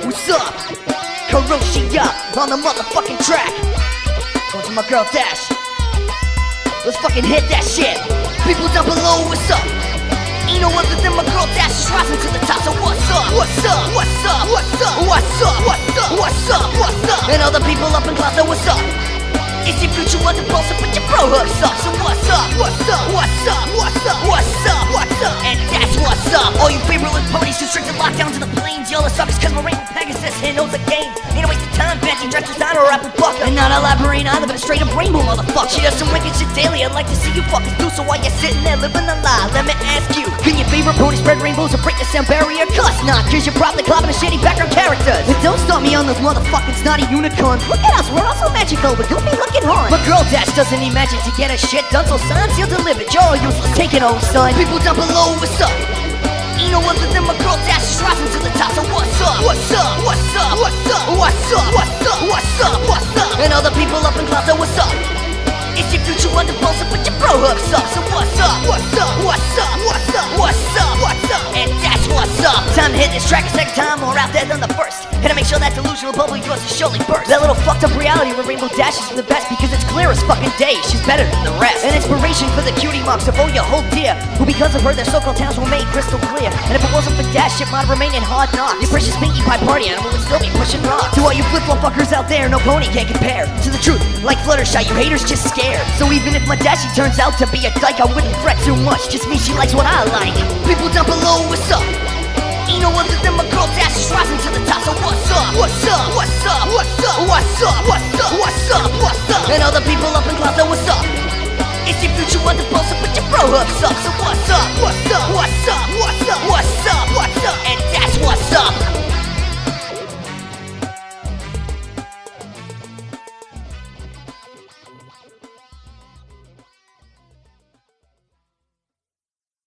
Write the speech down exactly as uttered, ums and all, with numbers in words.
what's up? Kuroshia on the motherfucking track. Going to my girl Dash. Let's fucking hit that shit. People down below, what's up? Ain't no other than my girl Dash is rising to the top. So what's up? What's up? What's up? What's up? What's up? What's up? What's up? What's up? And all the people up in class, so what's up? It's your future under pulse, so put your bro hooks up. So what's up? What's up? What's up? What's up? What's up? What's up? And that's what's up. All you favorite ponies, restricted lockdown to the plains. Y'all are suckers cause my rainbow Pegasus here knows the game. Ain't a waste of time, fancy dress designer or apple bucker. And not elaborate either, but a straight up rainbow motherfucker. She does some wicked shit daily, I'd like to see you fuckers do. So while you're sitting there living a lie, let me ask you, can your favorite pony spread rainbows or break the sound barrier? Cuss not, cause you're probably clapping a shitty background characters. But don't stop me on those motherfucking snotty unicorns. Look at us, we're also magical, but don't be looking hard. My girl Dash doesn't need magic to get her shit done, so signs you'll deliver. You're all useless, take it home, son. People down below, what's up? Ain't no other than my girl Dash is rising to the top. So what's up? What's up? What's up? What's up? What's up? What's up? What's up? What's up? And all the people up in class, so what's up? It's your future under pulse, so put your bro hooks up. So what's up? What's up? What's up? What's up? What's up? What's up? And that's what's up. Time to hit this track a second time, more out there than the first. And to make sure that delusional bubble of yours is surely burst. That little fucked up reality where Rainbow Dash is the best because it's clear as fucking day. She's better than the rest. An inspiration for the cutie marks of all your whole dear, who because of her their so-called towns were made crystal clear. And if it wasn't for Dash, it might remain in hard knocks. Your precious Pinkie Pie party animal would still be pushing rocks. To all you flip-flop fuckers out there, no pony can't compare to the truth. Like Fluttershy, you haters just scared. So even if my Dashie turns out to be a dyke, I wouldn't fret too much. Just means she likes what I like. People down below, what's up? Ain't no other than my girl Dash